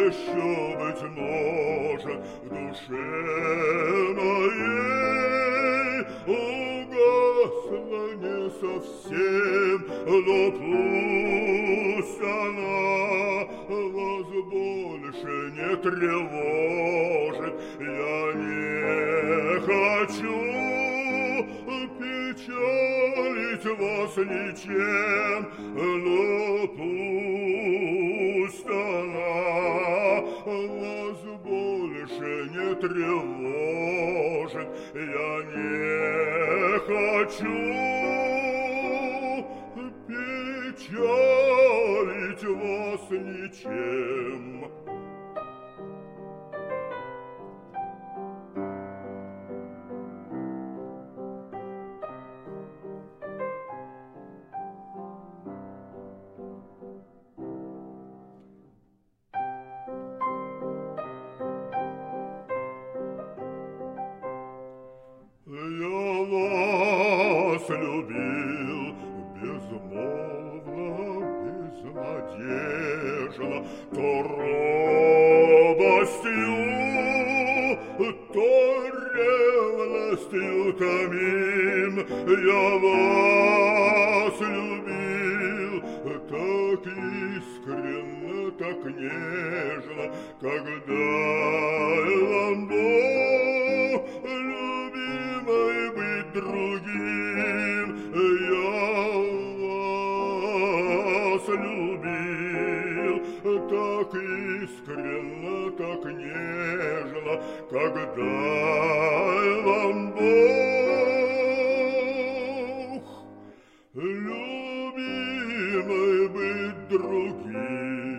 еще, быть может, в душе моей угасла не совсем, но пусть она вас больше не тревожит. Я не хочу печалить вас ничем, но пусть она вас больше не тревожит. Я не хочу печалить вас ничем. Я вас любил безмолвно, безнадежно, то робостью, то ревностью томим. Я вас любил так искренно, так нежно, когда вам Бог любимой быть другим. Я вас любил так искренно, так нежно, когда вам Бог любимой быть другим.